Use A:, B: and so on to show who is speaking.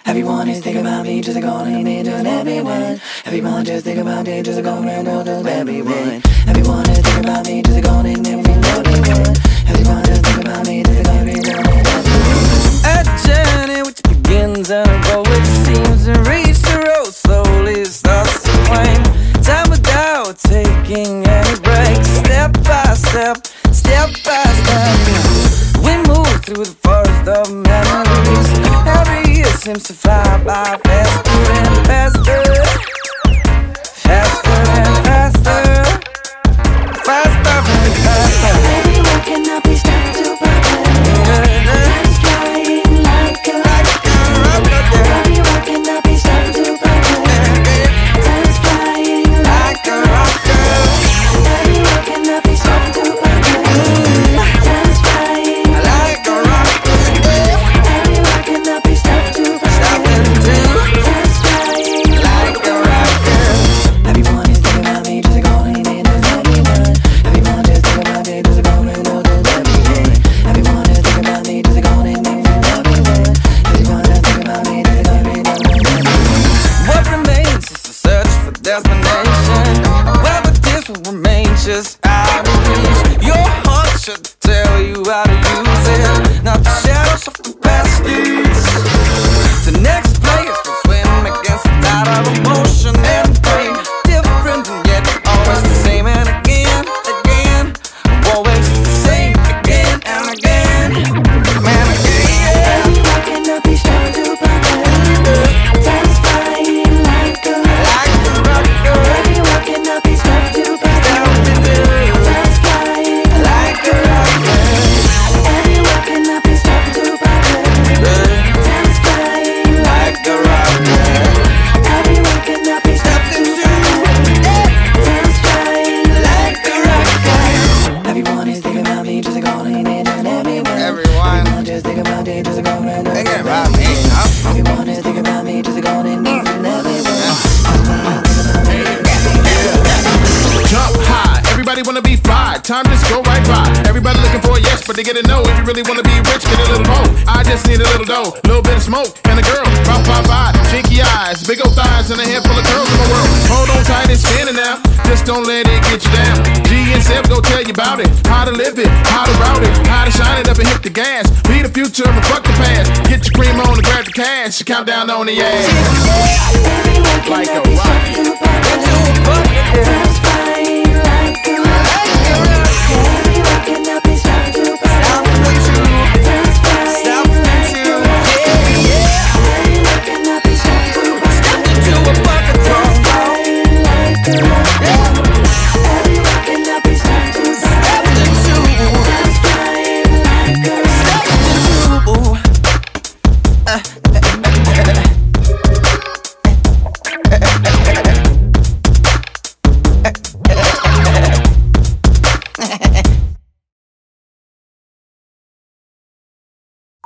A: Everyone is thinking about me, just calling me, just everyone. Everyone just think about me, just calling me, just everyone. Everyone is thinking about me, just calling me, everyone. Everyone just think about me, just calling me, just everyone.
B: A journey which begins and a goal which seems to reach the road slowly starts to wane. Time without taking any breaks, step by step, step by step. We move through the forest of memories. Every year seems to fly by faster and faster, faster and faster, faster and faster.
A: Everyone cannot be stopped to progress. Time's flying like a rocket. Everyone cannot be stopped to progress. Time's flying like a rocket. Everyone cannot be stopped to progress. Time's flying like a rocket. Everyone cannot be stopped to progress. Time's flying like a rocket. Everyone is thinking about me, just calling me, just everyone. Everyone just thinking about me, just calling me, just everyone. Everyone is thinking about me, just calling me, just everyone. Everyone just thinking about me, just calling me, just everyone.
B: What remains is the search for destination. Whether this will remain just out of reach. Your heart should tell you how to use it. Not the shadows of the past leads. The next players will swim against the tide of emotion and pain. Different and yet always the same, and again, again, always the same, again and again, man, again.
A: Everyone cannot be stopped to progress. Time's flying like a rocket. Everyone cannot be stopped to progress. Time's flying like a rocket. Everyone cannot be stopped to progress. Time's flying like a rocket. Everyone cannot be stopped to progress. Time's flying like a rocket. Everyone is thinking about me, just calling me, just everyone. Everyone just thinking about me, just calling me, just everyone. Everyone is thinking about me, just calling me, just everyone.
C: Jump high, everybody wanna be fly. Time just go right by. Everybody looking for a yes, but they get a no. If you really wanna be rich, get a little more. I just need a little dough, little bit of smoke, and a girl. 5'5", chinky eyes, big old thighs, and a handful of girls in the world. Hold on tight and spinning now. Just don't let it get you down. G and Seb go tell you about it. How to live it, how to route it, how to shine it up and hit the gas. Be the future and fuck the past. Get your cream on and grab the cash. Count down on the ass.
A: Everyone
C: Like a
A: cannot be stopped
C: rocket.
A: to progress.